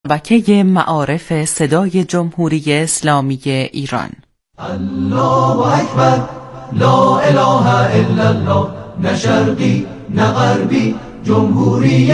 شبکه معارف صدای جمهوری اسلامی ایران. الله اکبر، لا اله الا الله، نه شرقی نه غربی، جمهوری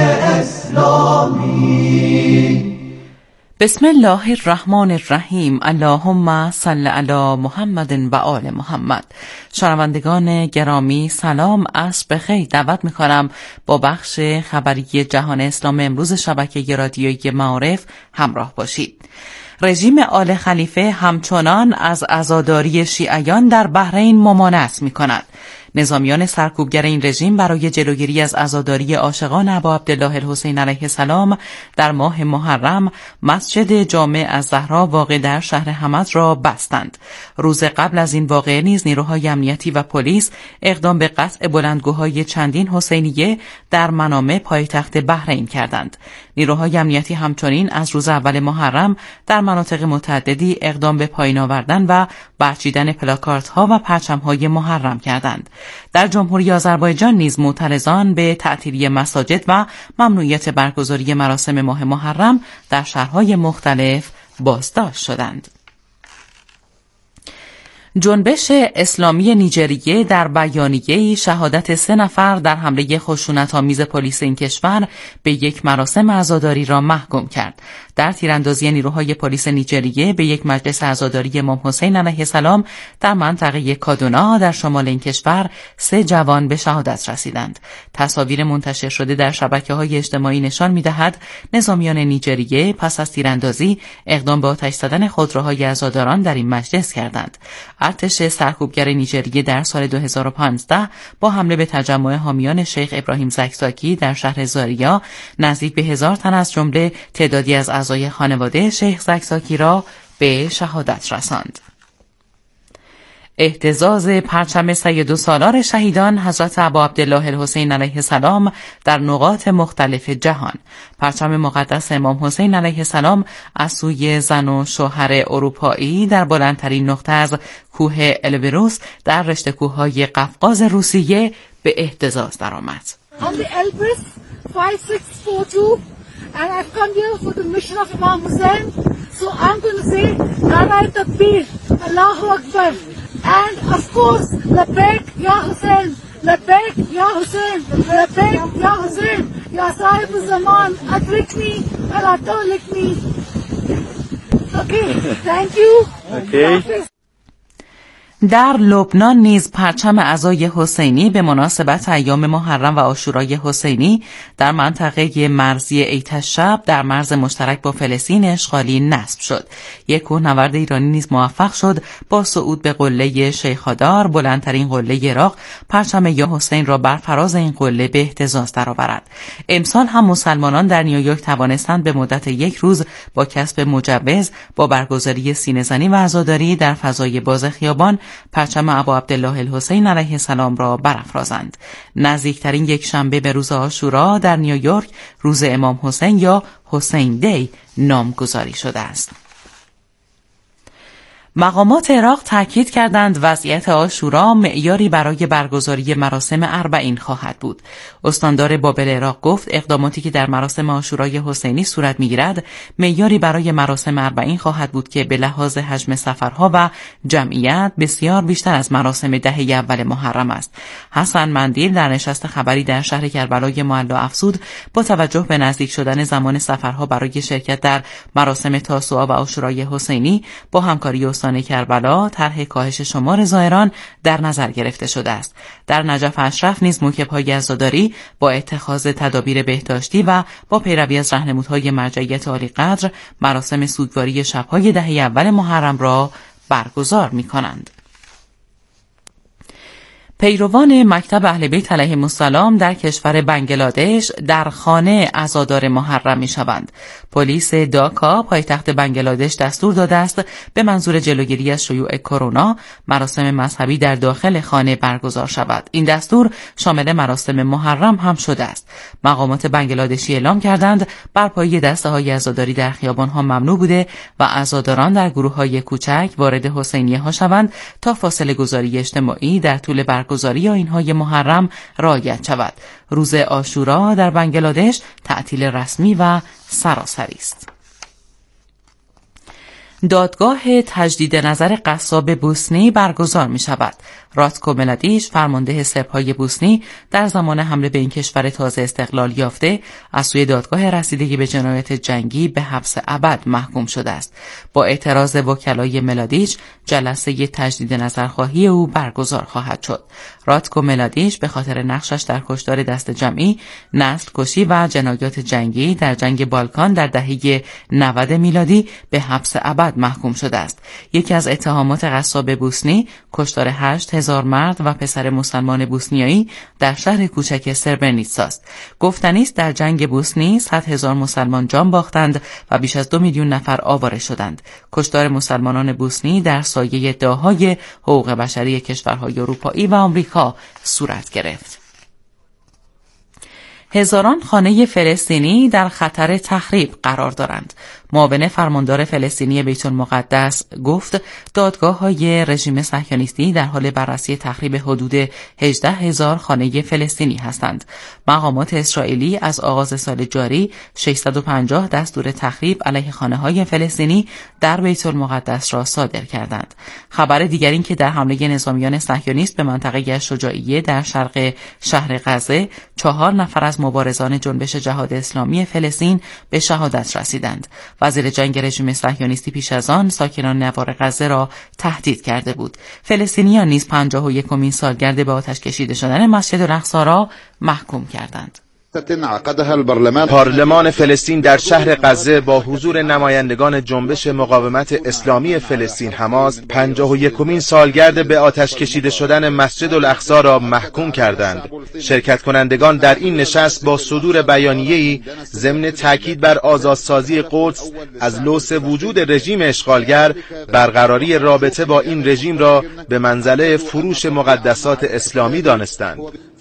اسلامی. بسم الله الرحمن الرحیم. اللهم صل علی محمد و آل محمد. شنوندگان گرامی سلام، عصر بخیر. دعوت میکنم با بخش خبری جهان اسلام امروز شبکه رادیویی معارف همراه باشید. رژیم آل خلیفه همچنان از عزاداری شیعیان در بحرین ممانعت میکند. نظامیان سرکوبگر این رژیم برای جلوگیری از عزاداری عاشقان ابا عبدالله الحسین علیه السلام در ماه محرم مسجد جامع الزهرا واقع در شهر حمد را بستند. روز قبل از این واقعه نیز نیروهای امنیتی و پلیس اقدام به قطع بلندگوهای چندین حسینیه در منامه پایتخت بحرین کردند. نیروهای امنیتی همچنین از روز اول محرم در مناطق متعددی اقدام به پایین آوردن و برچیدن پلاکاردها و پرچم‌های محرم کردند. در جمهوری آذربایجان نیز معترضان به تعطیلی مساجد و ممنوعیت برگزاری مراسم ماه محرم در شهرهای مختلف بازداشت شدند. جنبش اسلامی نیجریه در بیانیه‌ای شهادت 3 نفر در حمله خشونت‌آمیز پلیس این کشور به یک مراسم عزاداری را محکوم کرد. در تیراندازی نیروهای پلیس نیجریه به یک مجلس عزاداری امام حسین علیه السلام در منطقه کادونا در شمال این کشور 3 جوان به شهادت رسیدند. تصاویر منتشر شده در شبکه‌های اجتماعی نشان می‌دهد نظامیان نیجریه پس از تیراندازی اقدام به آتش زدن خودروهای عزاداران در این مجلس کردند. ارتش سرکوبگر نیجریه در سال 2015 با حمله به تجمع حامیان شیخ ابراهیم زکزاکی در شهر زاریا نزدیک به 1000 تن از جمله تعدادی از اعضای خانواده شیخ زکزاکی را به شهادت رساند. اهتزاز پرچم سید سالار شهیدان حضرت ابا عبدالله الحسین علیه السلام در نقاط مختلف جهان. پرچم مقدس امام حسین علیه السلام از سوی زن و شوهر اروپایی در بلندترین نقطه از کوه البروس در رشته کوههای قفقاز روسیه به اهتزاز درآمد. And I've come here for the mission of Imam Hussein, so I'm going to say Narae Takbir, Allahu Akbar, and of course, Labbaik Ya Hussein, Labbaik Ya Hussein, Labbaik Ya Hussein, Ya Sahib al-Zaman, Adrikni, and Atolikni. Okay, thank you. Okay. در لبنان نیز پرچم عزای حسینی به مناسبت ایام محرم و عاشورای حسینی در منطقه مرزی ایتشب در مرز مشترک با فلسطین اشغالی نصب شد. یک کوهنورد ایرانی نیز موفق شد با صعود به قله شیخادار، بلندترین قله عراق، پرچم یا حسین را بر فراز این قله به اهتزاز درآورد. امسال هم مسلمانان در نیویورک توانستند به مدت 1 روز با کسب مجوز با برگزاری سینه‌زنی و عزاداری در فضای باز خیابان پرچم ابا عبدالله الحسین علیه السلام را برافرازند. نزدیکترین یک شنبه به روز عاشورا در نیویورک روز امام حسین یا حسین دی نامگذاری شده است. مقامات عراق تاکید کردند وضعیت عاشورا معیاری برای برگزاری مراسم 40 خواهد بود. استاندار بابل عراق گفت اقداماتی که در مراسم عاشورای حسینی صورت می‌گیرد معیاری برای مراسم 40 خواهد بود که به لحاظ حجم سفرها و جمعیت بسیار بیشتر از مراسم دهه اول محرم است. حسن مندیل در نشست خبری در شهر کربلای معلا افزود با توجه به نزدیک شدن زمان سفرها برای شرکت در مراسم تاسوعا و عاشورای حسینی با همکاری کربلا طرح کاهش شمار زائران در نظر گرفته شده است. در نجف اشرف نیز موکب‌های عزاداری با اتخاذ تدابیر بهداشتی و با پیروی از راهنمودهای مرجعیت عالی قدر مراسم سوگواری شب‌های دهه اول محرم را برگزار می‌کنند. پیروان مکتب اهل بیت علیهم السلام در کشور بنگلادش در خانه عزادار محرم می‌شوند. پلیس داکا پایتخت بنگلادش دستور داده است به منظور جلوگیری از شیوع کرونا مراسم مذهبی در داخل خانه برگزار شود. این دستور شامل مراسم محرم هم شده است. مقامات بنگلادشی اعلام کردند برپایی دسته‌های عزاداری در خیابان‌ها ممنوع بوده و عزاداران در گروه‌های کوچک وارد حسینیه‌ها شوند تا فاصله گذاری اجتماعی در طول برگزاری آیین‌های محرم رعایت شود. روز عاشورا در بنگلادش تعطیل رسمی و سراسری است. دادگاه تجدید نظر قصاب بوسنی برگزار می شود. راتکو ملادیچ، فرمانده سرب‌های بوسنی، در زمان حمله به این کشور تازه استقلال یافته از سوی دادگاه رسیدگی به جنایت جنگی به حبس ابد محکوم شده است. با اعتراض وکلای ملادیچ، جلسه تجدید نظرخواهی او برگزار خواهد شد. راتکو ملادیچ به خاطر نقشش در کشتار دست جمعی، نسل کشی و جنایات جنگی در جنگ بالکان در دهه 90 میلادی به حبس ابد محکوم شده است. یکی از اتهامات قصاب بوسنی کشتار 8000 مرد و پسر مسلمان بوسنیایی در شهر کوچک سربرنیتسا است. گفتنی است در جنگ بوسنی 100,000 مسلمان جان باختند و بیش از 2 میلیون نفر آواره شدند. کشتار مسلمانان بوسنی در سایه ادعاهای حقوق بشری کشورهای اروپایی و آمریکا صورت گرفت. هزاران خانه فلسطینی در خطر تخریب قرار دارند. معاون فرماندار فلسطینی بیت المقدس گفت دادگاه‌های رژیم صهیونیستی در حال بررسی تخریب حدود 18,000 خانه فلسطینی هستند. مقامات اسرائیلی از آغاز سال جاری 650 دستور تخریب علیه خانه‌های فلسطینی در بیت المقدس را صادر کردند. خبر دیگر این که در حمله نظامیان صهیونیست به منطقه شجاعیه در شرق شهر غزه 4 نفر از مبارزان جنبش جهاد اسلامی فلسطین به شهادت رسیدند. وزیر جنگ رژیم صهیونیستی پیش از آن ساکنان نوار غزه را تهدید کرده بود. فلسطینیان نیز 51مین سالگرد به آتش کشیده شدن مسجد الاقصی را محکوم کردند. پارلمان فلسطین در شهر غزه با حضور نمایندگان جنبش مقاومت اسلامی فلسطین حماس 51مین سالگرد به آتش کشیده شدن مسجد الاقصی را محکوم کردند. شرکت کنندگان در این نشست با صدور بیانیه‌ای ضمن تاکید بر آزادسازی قدس از لوث وجود رژیم اشغالگر برقراری رابطه با این رژیم را به منزله فروش مقدسات اسلامی دانستند.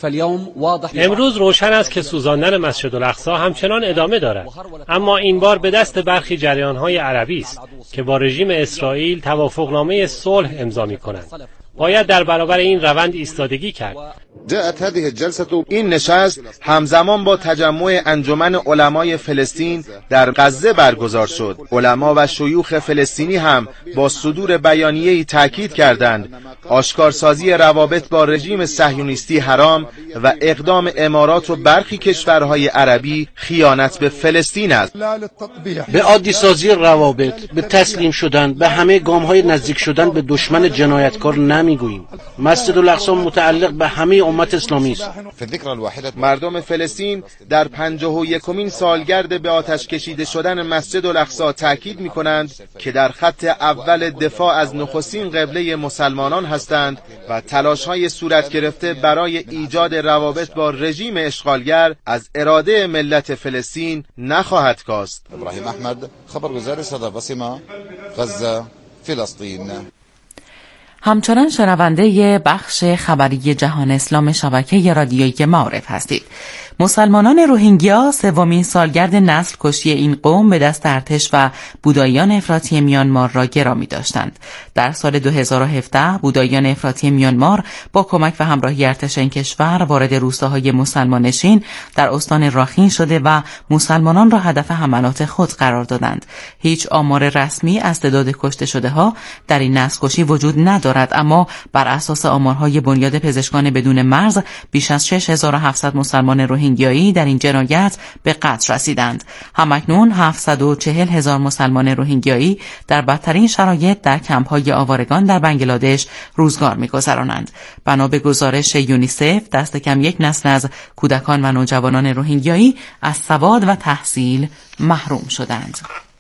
امروز روشن است که سوزاندن مسجد الاقصی همچنان ادامه دارد، اما این بار به دست برخی جریان‌های عربی است که با رژیم اسرائیل توافقنامه صلح امضا می‌کنند. باید در برابر این روند ایستادگی کرد. این نشست همزمان با تجمع انجمن علمای فلسطین در غزه برگزار شد. علما و شیوخ فلسطینی هم با صدور بیانیه‌ای تاکید کردند آشکارسازی روابط با رژیم صهیونیستی حرام و اقدام امارات و برخی کشورهای عربی خیانت به فلسطین است. به عادی سازی روابط، به تسلیم شدن، به همه گام‌های نزدیک شدن به دشمن جنایتکار نمیگوییم. مسجد الاقصی متعلق به همه امت اسلامی است. مردم فلسطین در 51مین سالگرد به آتش کشیده شدن مسجد الاقصی تاکید می‌کنند که در خط اول دفاع از نخستین قبله مسلمانان هستند و تلاش‌های صورت گرفته برای ایجاد روابط با رژیم اشغالگر از اراده ملت فلسطین نخواهد کاست. ابراهیم احمد، خبرگزار صدا بصمه، غزه، فلسطین. همچنان شنونده بخش خبری جهان اسلام شبکه رادیویی معارف هستید. مسلمانان روهینگیا سومین سالگرد نسل کشی این قوم به دست ارتش و بوداییان افراطی میانمار را گرامی داشتند. در سال 2017 بوداییان افراطی میانمار با کمک و همراهی ارتش این کشور وارد روستاهای مسلمانشین در استان راخین شده و مسلمانان را هدف حملات خود قرار دادند. هیچ آمار رسمی از تعداد کشته شده ها در این نسل کشی وجود ندارد، اما بر اساس آمارهای بنیاد پزشکان بدون مرز بیش از 6700 مسلمان روهینگیایی در این جنایت به قتل رسیدند. همکنون 740,000 مسلمان روهینگیایی در بدترین شرایط در کمپ‌های آوارگان در بنگلادش روزگار می‌گذرانند. بنا به گزارش یونیسف دست کم یک نسل از کودکان و نوجوانان روهینگیایی از سواد و تحصیل محروم شدند.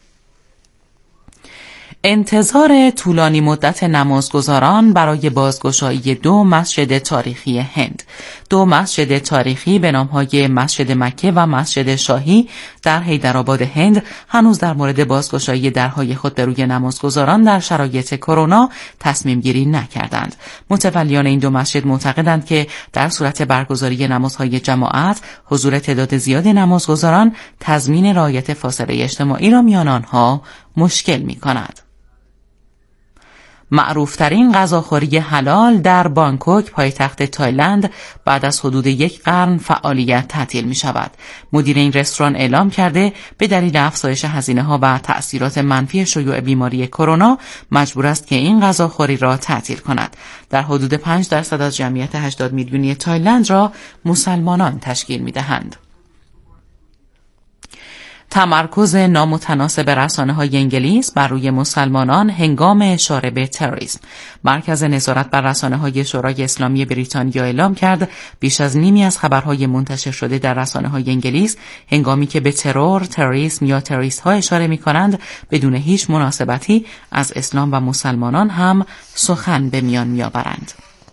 انتظار طولانی مدت نمازگزاران برای بازگشایی 2 مسجد تاریخی هند. 2 مسجد تاریخی به نام‌های مسجد مکه و مسجد شاهی در حیدرآباد هند هنوز در مورد بازگشایی درهای خود به روی نمازگزاران در شرایط کرونا تصمیم گیری نکردند. متولیان این 2 مسجد معتقدند که در صورت برگزاری نمازهای جماعت حضور تعداد زیاد نمازگزاران تضمین رعایت فاصله اجتماعی را میان آنها مشکل می‌کند. معروفترین غذاخوری حلال در بانکوک پایتخت تایلند بعد از حدود 1 قرن فعالیت تعطیل می شود. مدیر این رستوران اعلام کرده به دلیل افزایش هزینه‌ها و تأثیرات منفی شیوع بیماری کرونا مجبور است که این غذاخوری را تعطیل کند. در حدود 5% از جمعیت 80 میلیونی تایلند را مسلمانان تشکیل می دهند. تمرکز نامتناسب رسانه‌های انگلیس بر روی مسلمانان هنگام اشاره به تروریسم. مرکز نظارت بر رسانه‌های شورای اسلامی بریتانیا اعلام کرد بیش از نیمی از خبرهای منتشر شده در رسانه‌های انگلیس هنگامی که به تروریسم یا تروریست‌ها اشاره می‌کنند بدون هیچ مناسبتی از اسلام و مسلمانان هم سخن به میان می‌آورند.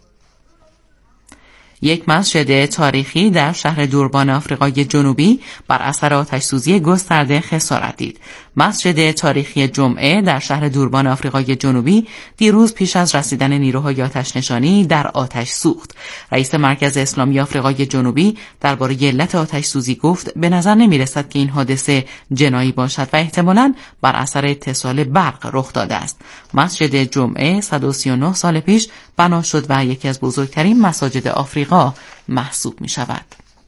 یک مسجد تاریخی در شهر دوربان آفریقای جنوبی بر اثر آتش‌سوزی گسترده خسارت دید. مسجد تاریخی جمعه در شهر دوربان آفریقای جنوبی دیروز پیش از رسیدن نیروهای آتش‌نشانی در آتش سوخت. رئیس مرکز اسلامی آفریقای جنوبی درباره علت آتش‌سوزی گفت به نظر نمی‌رسد که این حادثه جنایی باشد و احتمالاً بر اثر اتصال برق رخ داده است. مسجد جمعه 139 سال پیش بنا شد و یکی از بزرگترین مساجد آفریقا محسوب می شود.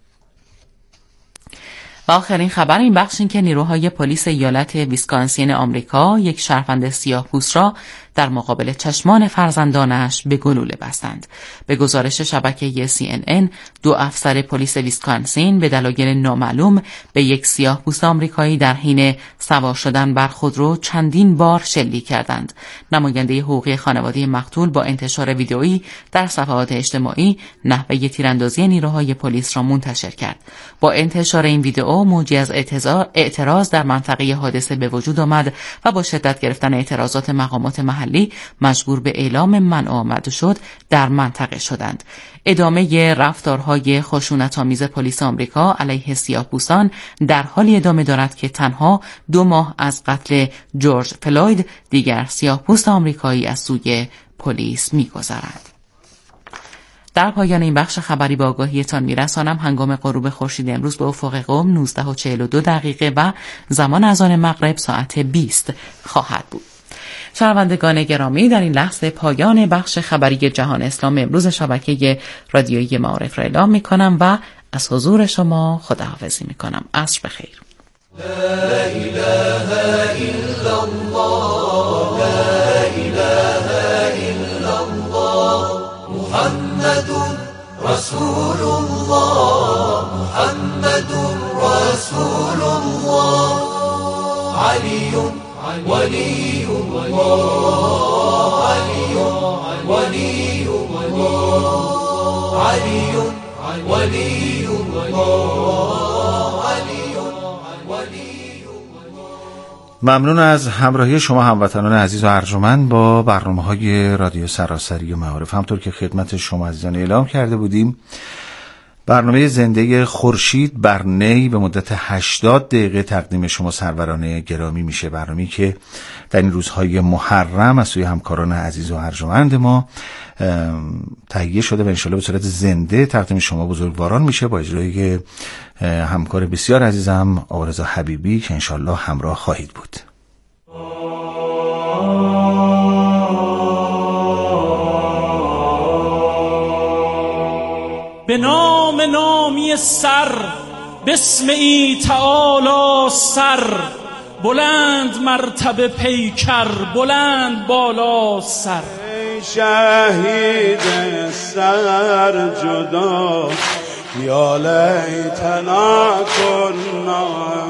و آخرین خبر این بخش این که نیروهای پلیس ایالت ویسکانسین آمریکا یک شهروند سیاه‌پوست را در مقابل چشمان فرزندانش به گلوله بستند. به گزارش شبکه CNN 2 افسر پلیس ویسکانسین به دلایل نامعلوم به یک سیاه‌پوست آمریکایی در حین سوار شدن بر خودرو چندین بار شلیک کردند. نماینده حقوقی خانواده مقتول با انتشار ویدئویی در صفحات اجتماعی نحوه تیراندازی نیروهای پلیس را منتشر کرد. با انتشار این ویدئو موجی از اعتراض در منطقه حادثه به وجود آمد و با شدت گرفتن اعتراضات مقامات محلی مجبور به اعلام منع آمد شد در منطقه شدند. ادامه رفتارهای خشونت‌آمیز پلیس آمریکا علیه سیاه‌پوستان در حالی ادامه دارد که تنها 2 ماه از قتل جورج فلوید دیگر سیاه‌پوست آمریکایی از سوی پلیس می‌گذرد. در پایان این بخش خبری به آگاهیتان میرسانم هنگام غروب خورشید امروز به افق قم 19:42 و زمان اذان مغرب ساعت 20 خواهد بود. شنوندگان گرامی، در این لحظه پایان بخش خبری جهان اسلام امروز شبکه رادیویی معارف را اعلام می‌کنم و از حضور شما خداحافظی می‌کنم. عصر بخیر. لا اله الا الله، لا اله الا الله، محمد رسول الله، محمد رسول الله، علی ولی الله، علی ولی الله، علی ولی الله، علی ولی الله. ممنون از همراهی شما هموطنان عزیز و ارجمند با برنامه‌های رادیو سراسری معارف. همطور که خدمت شما عزیزان اعلام کرده بودیم برنامه زنده خورشید بر نی به مدت 80 دقیقه تقدیم شما سروران گرامی میشه. برنامه‌ای که در این روزهای محرم از سوی همکاران عزیز و ارجمند ما تهیه شده و انشالله به صورت زنده تقدیم شما بزرگواران میشه با اجرای همکار بسیار عزیزم آقا رضا حبیبی که انشالله همراه خواهید بود. به نام نامی سر، بسم ای تعالی سر، بلند مرتبه پیکر، بلند بالا سر. ای شهید سر جدا، یا لیتنا کنا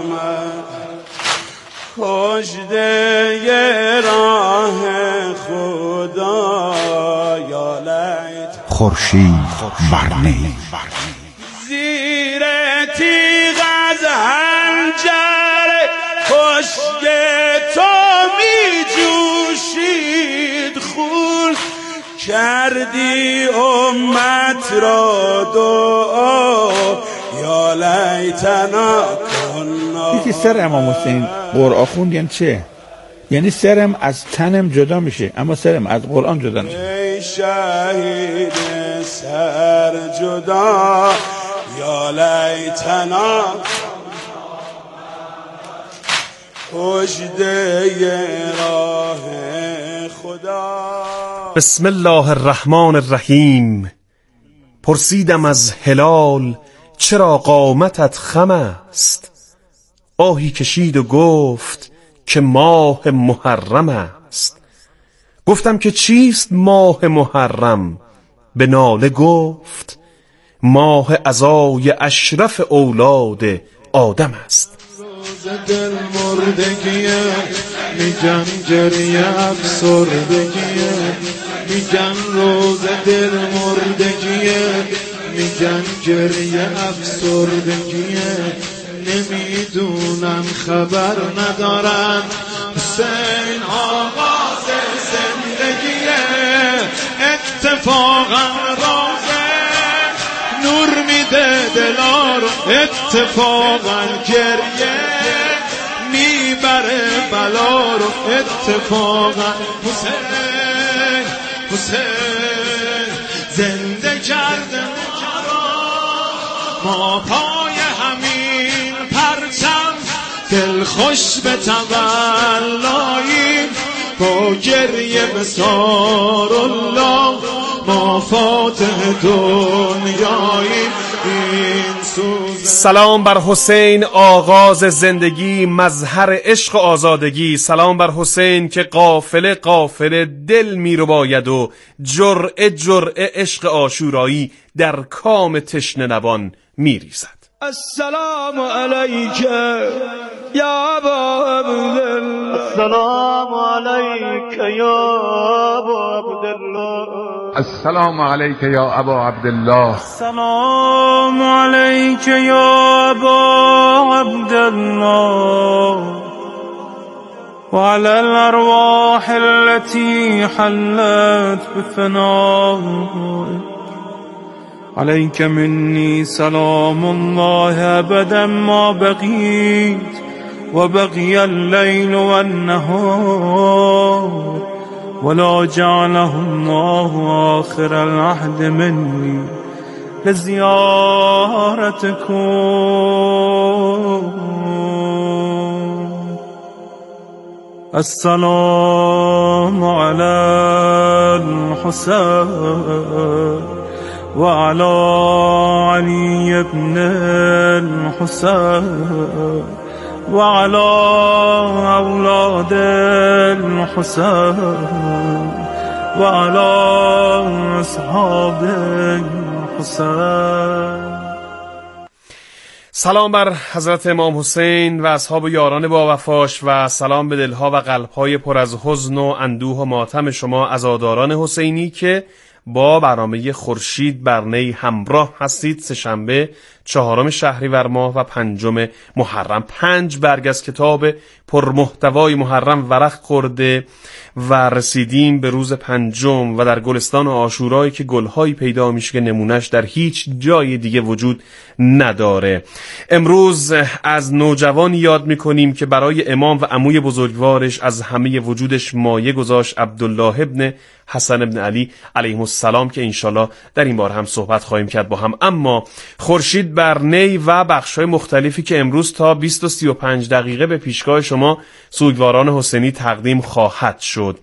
کشته راه خدا، یا لیت خورشید بر نی زیر تیغ از حنجر خشک تو می جوشید خون، کردی امت را دعا، یا لیتنا کنا. یکی سر امام حسین قرآن خوند یعنی چه؟ یعنی سرم از تنم جدا میشه اما سرم از قرآن جدا نمیشه. ای شهید سر جدا، یا لیتنا کشته راه خدا. بسم الله الرحمن الرحیم. پرسیدم از هلال چرا قامتت خم است؟ آهی کشید و گفت که ماه محرم است. گفتم که چیست ماه محرم؟ به ناله گفت ماه عزای اشرف اولاد آدم است. دل مردگیه میگن گریه افسردگیه، میگن روز دل مردگیه، میگن گریه افسردگیه، نمیدونن خبر ندارن حسین آغاز زندگیه. اتفاقا روزه نور میده دلا رو، اتفاقا گریه میبره بلا رو، اتفاقا حسین حسین زنده کرده ما پای همین پرچم، دل خوش به تولاییم با گریه به سارالله، ما فاتح دنیاییم. سلام بر حسین آغاز زندگی، مظهر عشق و آزادگی. سلام بر حسین که قافله قافله دل می رو باید و جرعه جرعه عشق عاشورایی در کام تشنه نوان می ریزد. السلام علیک یا ابا عبدالله، السلام علیک یا ابا عبدالله، السلام علیک یا ابا عبدالله، السلام علیک یا ابا عبدالله، وعلى الأرواح التي حلت بفنائك عليك مني سلام الله أبدا ما بقيت وبقي الليل والنهار، ولا جعله الله آخر العهد مني لزيارتكم. السلام على الحسين وعلى علي بن الحسين وعلى أولاد الحسين وعلى أصحاب الحسين. سلام بر حضرت امام حسین و اصحاب و یاران با وفاش و سلام به دلها و قلبهای پر از حزن و اندوه و ماتم شما عزاداران حسینی که با برنامه خورشید بر نی همراه هستید. سه‌شنبه 4 شهریور ماه و 5 محرم، 5 برگ از کتاب پرمحتوای محرم ورق خورده و رسیدیم به روز 5 و در گلستان عاشورایی که گلهایی پیدا میشه که نمونش در هیچ جای دیگه وجود نداره. امروز از نوجوانی یاد میکنیم که برای امام و عموی بزرگوارش از همه وجودش مایه گذاشت، عبدالله ابن حسن ابن علی علیهم السلام، که انشالله در این بار هم صحبت خواهیم کرد با هم. اما خورشید بر نی و بخش‌های مختلفی که امروز تا 20 و 35 دقیقه به پیشگاه شما سوگواران حسینی تقدیم خواهد شد.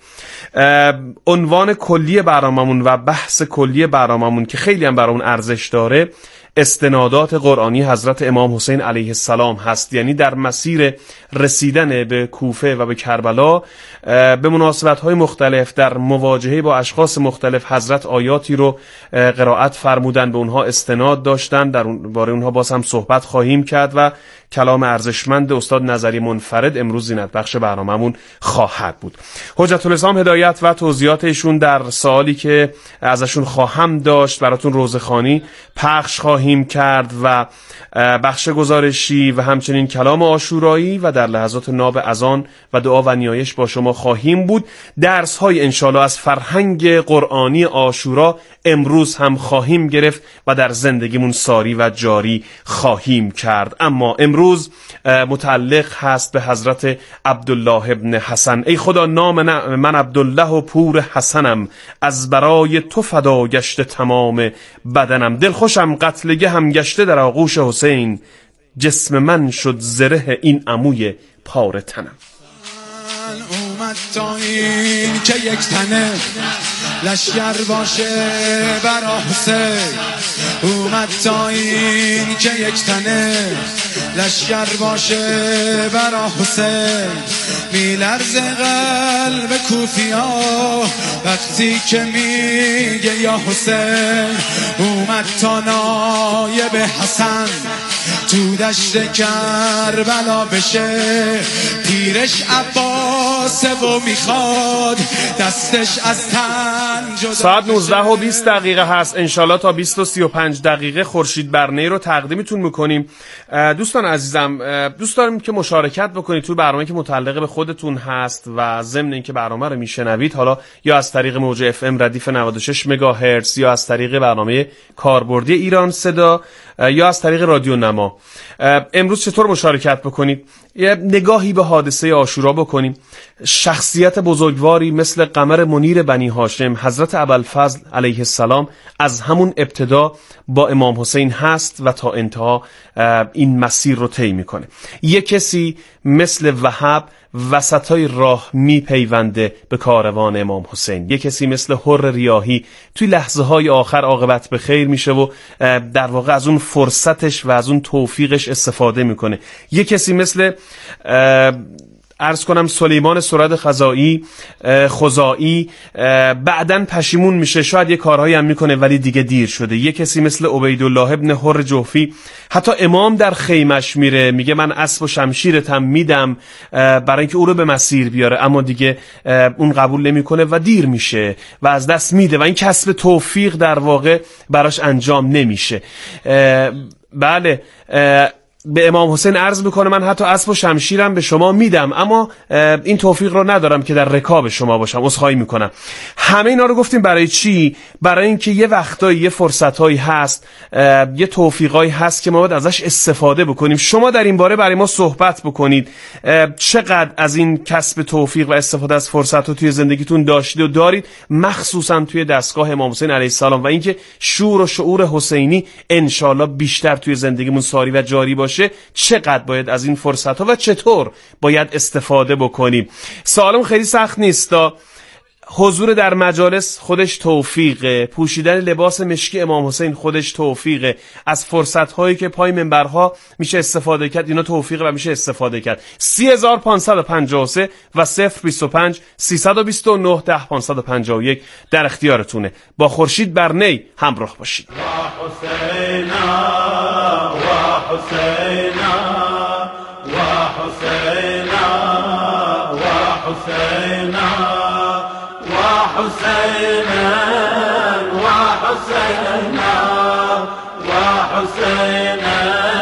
عنوان کلی برناممون و بحث کلی برناممون که خیلی هم برامون ارزش داره استنادات قرآنی حضرت امام حسین علیه السلام هست. یعنی در مسیر رسیدن به کوفه و به کربلا به مناسبت‌های مختلف در مواجهه با اشخاص مختلف حضرت آیاتی رو قرائت فرمودن، به اونها استناد داشتن. در باره اونها باز هم صحبت خواهیم کرد و کلام ارزشمند استاد نظری منفرد امروز زینت بخش برنامه‌مون خواهد بود. حجت الاسلام هدایت و توضیحات ایشون در سوالی که ازشون خواهم داشت براتون روزخوانی پخش خواهیم کرد و بخش گزارشی و همچنین کلام عاشورایی و در لحظات ناب اذان و دعا و نیایش با شما خواهیم بود. درس های انشالله از فرهنگ قرآنی عاشورا امروز هم خواهیم گرفت و در زندگیمون ساری و جاری خواهیم کرد. اما امروز متعلق هست به حضرت عبدالله ابن حسن. ای خدا نام من عبدالله و پور حسنم، از برای تو فدا گشته تمام بدنم. دلخوشم قتلگه هم گشته در آغوش حسین، جسم من شد زره این عموی پاره تنم. اومد تا این که یک تنه لشگر باشه برا حسین، اومد تا این که یک تنه. لشگر باشه برا حسین، میلرزه قلب کوفیا وقتی که میگه یا حسین. اومد تا نایب حسن تو دشت کربلا بشه، پیرش عباسه و میخواد دستش از تن جدا. ساعت 19:20 هست. انشالله تا 20:35 خورشید برنی رو تقدیمتون میکنیم. دوستان عزیزم، دوست داریم که مشارکت بکنید توی برنامه که متعلق به خودتون هست و ضمن اینکه برنامه رو میشنوید، حالا یا از طریق موج FM ردیف 96 مگاهرتز یا از طریق برنامه کاربردی ایران صدا یا از طریق رادیو نما. امروز چطور مشارکت بکنید؟ یه نگاهی به حادثه عاشورا بکنیم. شخصیت بزرگواری مثل قمر منیر بنی هاشم حضرت ابوالفضل علیه السلام از همون ابتدا با امام حسین هست و تا انتها این مسیر رو طی میکنه. یه کسی مثل وهب وسطای راه میپیونده به کاروان امام حسین. یه کسی مثل حر ریاحی توی لحظه های آخر عاقبت به خیر میشه و در واقع از اون فرصتش و از اون توفیقش استفاده میکنه. یه کسی مثل عرض کنم سلیمان سرد خزائی بعدن پشیمون میشه، شاید یه کارهایی هم میکنه ولی دیگه دیر شده. یه کسی مثل عبیدالله ابن حر جوفی، حتی امام در خیمش میره میگه من اسب و شمشیرتم میدم برای اینکه او رو به مسیر بیاره، اما دیگه اون قبول نمیکنه و دیر میشه و از دست میده و این کسب توفیق در واقع براش انجام نمیشه. بله، به امام حسین عرض میکنه من حتی اسب و شمشیرم به شما میدم اما این توفیق رو ندارم که در رکاب شما باشم، عذرخواهی میکنم. همه اینا رو گفتیم برای چی؟ برای اینکه یه وقتایی یه فرصتایی هست، یه توفیقایی هست که ما باید ازش استفاده بکنیم. شما در این باره برای ما صحبت بکنید. چقدر از این کسب توفیق و استفاده از فرصت‌ها توی زندگیتون داشتید و دارید، مخصوصا توی دستگاه امام حسین علیه السلام، و اینکه شور و شعور حسینی انشالله بیشتر توی زندگیمون ساری و جاری باشه. چقدر باید از این فرصت ها و چطور باید استفاده بکنیم. سوالم خیلی سخت نیست. حضور در مجالس خودش توفیقه، پوشیدن لباس مشکی امام حسین خودش توفیقه، از فرصت هایی که پای منبرها میشه استفاده کرد اینا توفیقه و میشه استفاده کرد. 3553 و 025 329 10551 در اختیارتونه. با خورشید برنی همراه باشید. حسينا وحسينا وحسينا وحسينا وحسينا وحسينا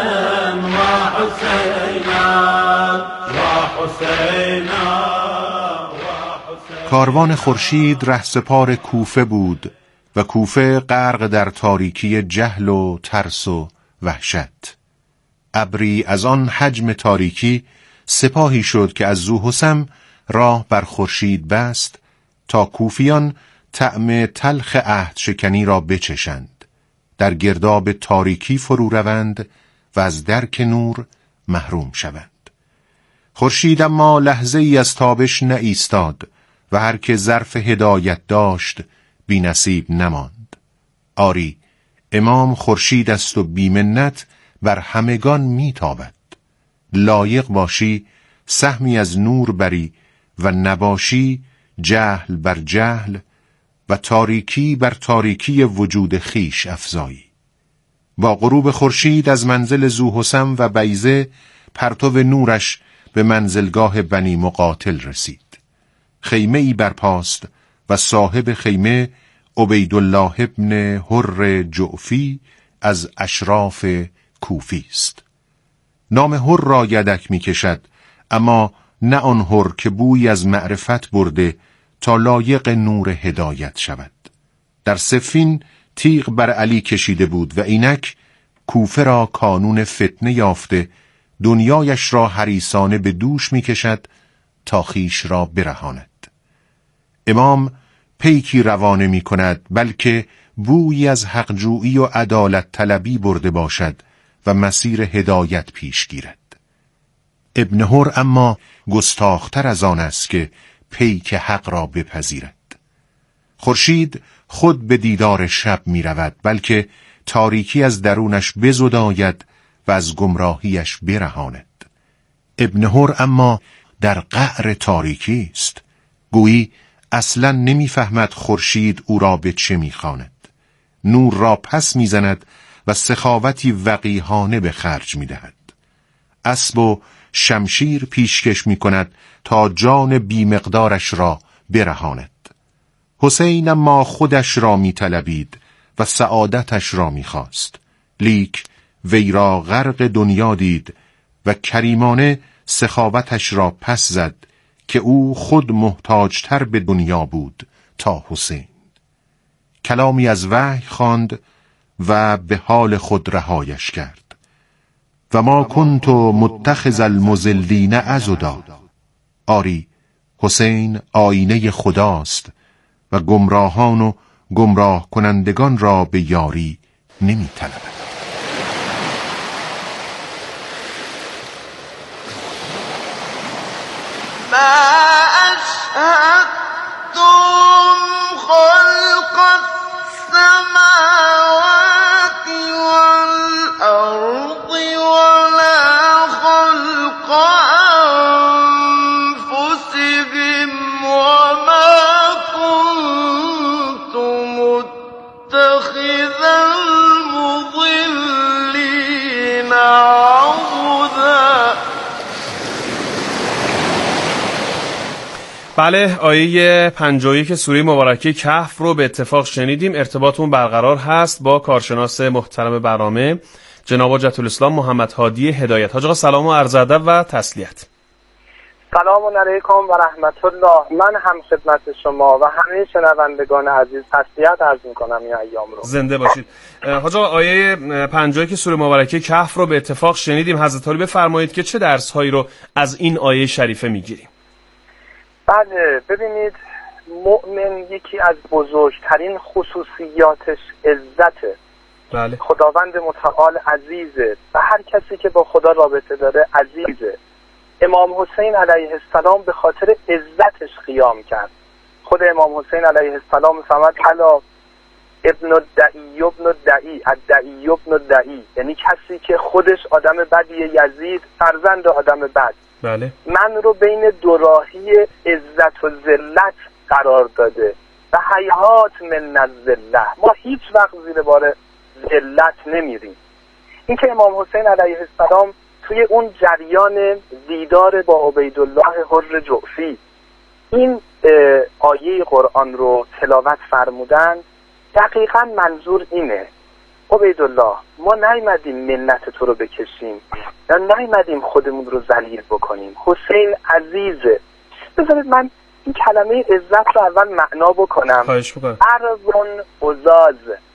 وحسينا وحسينا. کاروان خورشید رهسپار کوفه بود و کوفه غرق در تاریکی جهل و ترس و وحشت. ابری از آن حجم تاریکی سپاهی شد که از ذوحسم راه بر خورشید بست تا کوفیان طعم تلخ عهد شکنی را بچشند، در گرداب تاریکی فرو روند و از درک نور محروم شوند. خورشید اما لحظه ای از تابش نایستاد و هر که ظرف هدایت داشت بی نصیب نماند. آری، امام خورشید است و بی منت بر همگان میتابد. لایق باشی سهمی از نور بری و نباشی جهل بر جهل و تاریکی بر تاریکی وجود خیش افزایی. با غروب خورشید از منزل ذوحسم و بیضه پرتو نورش به منزلگاه بنی مقاتل رسید. خیمه ای برپاست و صاحب خیمه عبیدالله ابن حر جعفی از اشراف کوفی است. نام حر را یدک می کشد، اما نه آن حر که بوی از معرفت برده تا لایق نور هدایت شود. در صفین تیغ بر علی کشیده بود و اینک کوفه را کانون فتنه یافته دنیایش را حریصانه به دوش می کشد تا خیش را برهاند. امام پیکی روانه می کند بلکه بویی از حقجویی و عدالت طلبی برده باشد و مسیر هدایت پیش گیرد. ابن حر اما گستاختر از آن است که پیک حق را بپذیرد. خورشید خود به دیدار شب می رود، بلکه تاریکی از درونش بزداید و از گمراهیش برهاند. ابن هر اما در قعر تاریکی است، گویی اصلا نمیفهمد خورشید او را به چه میخواند. نور را پس میزند و سخاوتی وقیحانه به خرج میدهد. اسب و شمشیر پیشکش میکند تا جان بیمقدارش را برهاند. حسین اما خودش را میطلبید و سعادتش را میخواست، لیک وی را غرق دنیا دید و کریمانه سخاوتش را پس زد که او خود محتاجتر به دنیا بود تا حسین. کلامی از وحی خواند و به حال خود رهایش کرد. و ما کنت متخذ المضلین عضدا. آری، حسین آینه خداست و گمراهان و گمراه کنندگان را به یاری نمی طلبد. ما أشهدتم خلق السماوات والأرض ولا خلق أنفسهم وما كنت متخذ المضلين عضدا. بله، آیه 51 سوره مبارکه کهف رو به اتفاق شنیدیم. ارتباطمون برقرار هست با کارشناس محترم برنامه جناب حجت الاسلام محمد هادی هدایت. حاج آقا سلام و عرض ادب و تسلیت. سلام علیکم و رحمت الله. من هم خدمت شما و همه شنوندگان عزیز تسلیت عرض می‌کنم این ایام رو. زنده باشید. حاج آقا آیه 51 سوره مبارکه کهف رو به اتفاق شنیدیم. حضرت علی بفرمایید که چه درس‌هایی رو از این آیه شریفه می‌گیریم؟ بله، ببینید، مؤمن یکی از بزرگترین خصوصیاتش عزته. بله. خداوند متعال عزیزه و هر کسی که با خدا رابطه داره عزیزه. امام حسین علیه السلام به خاطر عزتش قیام کرد. خود امام حسین علیه السلام می‌فرماد حالا ابن الدعی ابن الدعی الدعی ابن الدعی، یعنی کسی که خودش آدم بدیه، یزید فرزند آدم بد. بله. من رو بین دوراهی عزت و ذلت قرار داده و هیهات من الذله، ما هیچ وقت زیر بار ذلت نمیریم. این که امام حسین علیه السلام توی اون جریان دیدار با عبیدالله حر جعفی این آیه قرآن رو تلاوت فرمودن، دقیقاً منظور اینه: عبیدالله، ما نیومدیم منت تو رو بکشیم، نیومدیم خودمون رو ذلیل بکنیم. حسین عزیزه. بذارید من این کلمه عزت رو اول معنا بکنم. خواهش می‌کنم. ارضون عزاز،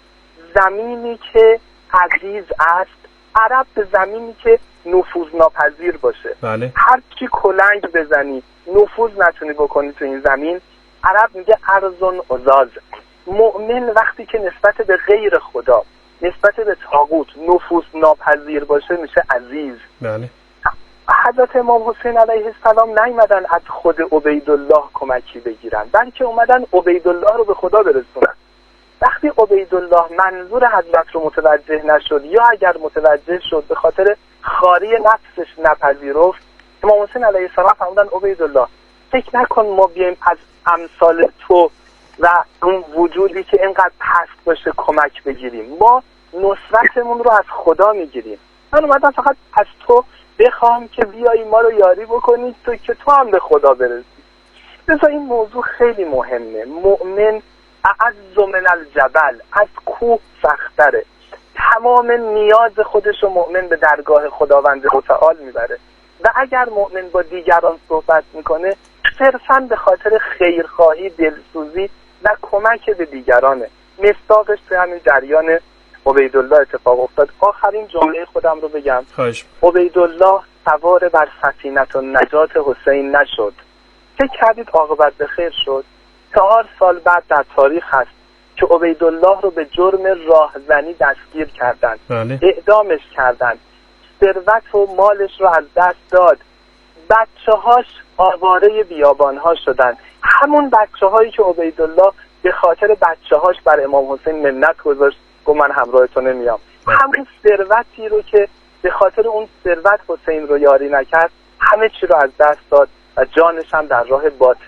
زمینی که عزیز است. عرب به زمینی که نفوذ ناپذیر باشه. بله. هر چی کلنگ بزنی نفوذ نتونی بکنی تو این زمین، عرب میگه ارضون عزاز. مؤمن وقتی که نسبت به غیر خدا، نسبت به طاغوت نفوذ ناپذیر باشه میشه عزیز. بله. حضرت امام حسین علیه السلام نیومدن از خود عبیدالله کمکی بگیرن، بلکه اومدن عبیدالله رو به خدا برسونن. وقتی عبیدالله منظور حضرت رو متوجه نشد، یا اگر متوجه شد به خاطر خاری نفسش نپذیرفت، امام حسین علیه السلام فرمودن عبیدالله فکر نکن ما بیایم از امثال تو و اون وجودی که اینقدر پست باشه کمک بگیریم، ما نصرتمون رو از خدا میگیریم. من اومدم فقط از تو بخوام که بیایی ما رو یاری بکنی تو که تو هم به خدا برسی. مثلا این موضوع خیلی مهمه. مؤمن اعز من الجبل، از کوه سختره. تمام نیاز خودش رو مؤمن به درگاه خداوند متعال میبره و اگر مؤمن با دیگران صحبت میکنه صرفاً به خاطر خیرخواهی، دلسوزی و کمک به دیگرانه. مصداقش تو همین جریان عبیدالله اتفاق افتاد. آخرین جمله خودم رو بگم. عبیدالله سوار بر سفینه النجات حسین نشد. فکر کردید عاقبت به خیر شد؟ 4 سال بعد در تاریخ هست که عبیدالله رو به جرم راهزنی دستگیر کردند. بله. اعدامش کردند. ثروت و مالش رو از دست داد. بچه‌هاش آواره بیابان‌ها شدند. همون بچه‌هایی که عبیدالله به خاطر بچه‌هاش بر امام حسین منت گذاشت، گفت من همراه تو نمیام. همون ثروتی رو که به خاطر اون ثروت حسین رو یاری نکرد، همه چی رو از دست داد و جانش هم در راه باطل